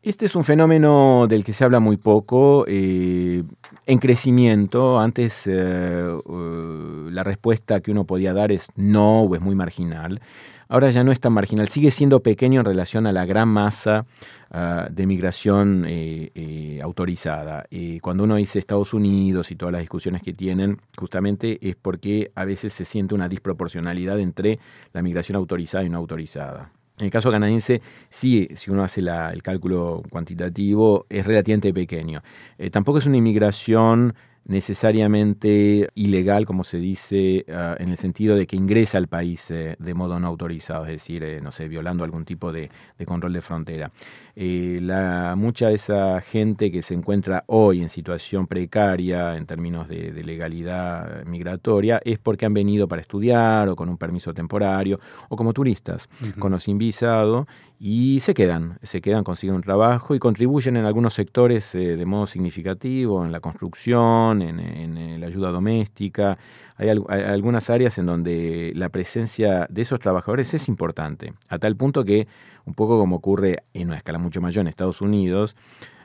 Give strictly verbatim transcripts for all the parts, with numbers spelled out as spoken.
Este es un fenómeno del que se habla muy poco, eh, en crecimiento. Antes eh, uh, la respuesta que uno podía dar es no o es muy marginal. Ahora ya no es tan marginal, sigue siendo pequeño en relación a la gran masa uh, de migración eh, eh, autorizada. Eh, cuando uno dice Estados Unidos y todas las discusiones que tienen, justamente es porque a veces se siente una disproporcionalidad entre la migración autorizada y no autorizada. En el caso canadiense, sí, si uno hace la, el cálculo cuantitativo, es relativamente pequeño. Eh, tampoco es una inmigración necesariamente ilegal, como se dice, uh, en el sentido de que ingresa al país eh, de modo no autorizado, es decir, eh, no sé, violando algún tipo de, de control de frontera. Eh, la, mucha de esa gente que se encuentra hoy en situación precaria en términos de, de legalidad migratoria es porque han venido para estudiar o con un permiso temporario o como turistas, uh-huh. con o sin visado, y se quedan, se quedan, consiguen un trabajo y contribuyen en algunos sectores eh, de modo significativo, en la construcción, en, en, en la ayuda doméstica. Hay, al, hay algunas áreas en donde la presencia de esos trabajadores es importante, a tal punto que, un poco como ocurre en una escala mucho mayor en Estados Unidos,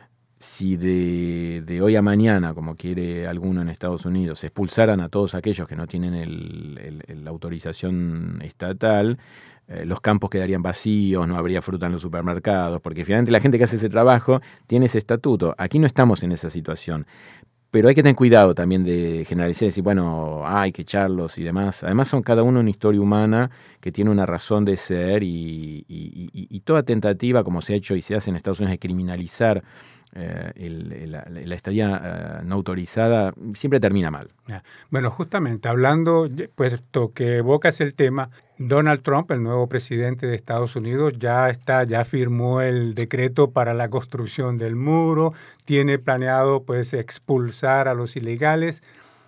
si de, de hoy a mañana, como quiere alguno en Estados Unidos, expulsaran a todos aquellos que no tienen el, el, el, la autorización estatal, eh, los campos quedarían vacíos, no habría fruta en los supermercados, porque finalmente la gente que hace ese trabajo tiene ese estatuto. Aquí no estamos en esa situación. Pero hay que tener cuidado también de generalizar y decir, bueno, ah, hay que echarlos y demás. Además son cada uno una historia humana que tiene una razón de ser y, y, y, y toda tentativa, como se ha hecho y se hace en Estados Unidos, de criminalizar eh, el, la, la estadía uh, no autorizada, siempre termina mal. Bueno, justamente hablando, puesto que evocas el tema, Donald Trump, el nuevo presidente de Estados Unidos, ya está, ya firmó el decreto para la construcción del muro, tiene planeado pues expulsar a los ilegales.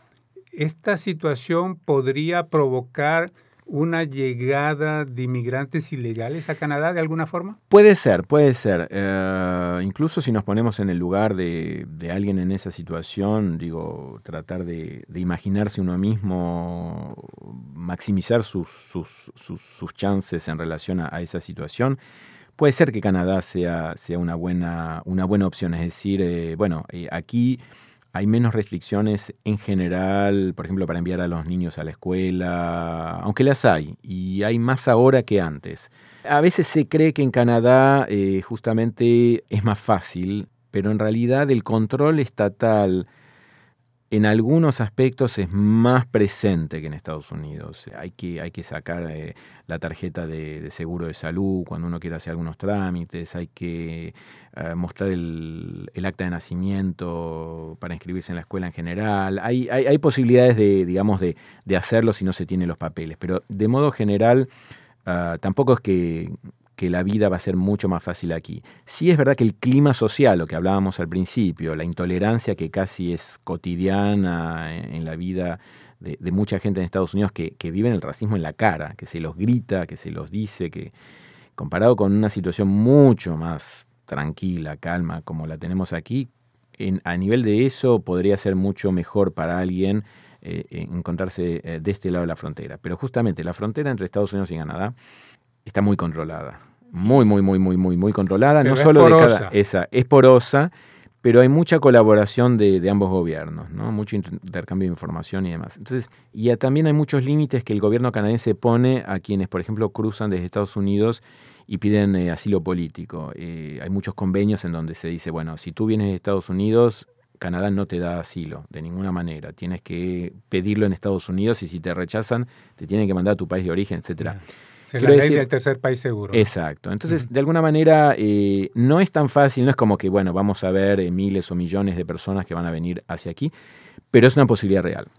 ¿Esta situación podría provocar una llegada de inmigrantes ilegales a Canadá de alguna forma? Puede ser, puede ser. Uh, incluso si nos ponemos en el lugar de, de alguien en esa situación, digo, tratar de, de imaginarse uno mismo, maximizar sus, sus, sus, sus chances en relación a, a esa situación. Puede ser que Canadá sea, sea una, buena, una buena opción. Es decir, eh, bueno, eh, aquí hay menos restricciones en general, por ejemplo, para enviar a los niños a la escuela, aunque las hay, y hay más ahora que antes. A veces se cree que en Canadá eh, justamente es más fácil, pero en realidad el control estatal en algunos aspectos es más presente que en Estados Unidos. Hay que, hay que sacar eh, la tarjeta de, de seguro de salud cuando uno quiere hacer algunos trámites, hay que eh, mostrar el, el acta de nacimiento para inscribirse en la escuela en general. Hay, hay, hay posibilidades de, digamos, de, de hacerlo si no se tienen los papeles, pero de modo general uh, tampoco es que... que la vida va a ser mucho más fácil aquí. Sí es verdad que el clima social, lo que hablábamos al principio, la intolerancia que casi es cotidiana en, en la vida de, de mucha gente en Estados Unidos que, que viven el racismo en la cara, que se los grita, que se los dice, que comparado con una situación mucho más tranquila, calma, como la tenemos aquí, en, a nivel de eso podría ser mucho mejor para alguien eh, encontrarse eh, de este lado de la frontera. Pero justamente la frontera entre Estados Unidos y Canadá está muy controlada, muy, muy, muy, muy, muy, muy controlada. Pero no es solo porosa. de cada, esa, es porosa, pero hay mucha colaboración de, de ambos gobiernos, ¿no? Mucho intercambio de información y demás. Entonces, y ya también hay muchos límites que el gobierno canadiense pone a quienes, por ejemplo, cruzan desde Estados Unidos y piden eh, asilo político. Eh, hay muchos convenios en donde se dice, bueno, si tú vienes de Estados Unidos, Canadá no te da asilo de ninguna manera. Tienes que pedirlo en Estados Unidos y si te rechazan, te tienen que mandar a tu país de origen, etcétera. Yeah. La ley decir, del tercer país seguro. Exacto. Entonces, uh-huh. de alguna manera, eh, no es tan fácil, no es como que, bueno, vamos a ver eh, miles o millones de personas que van a venir hacia aquí, pero es una posibilidad real.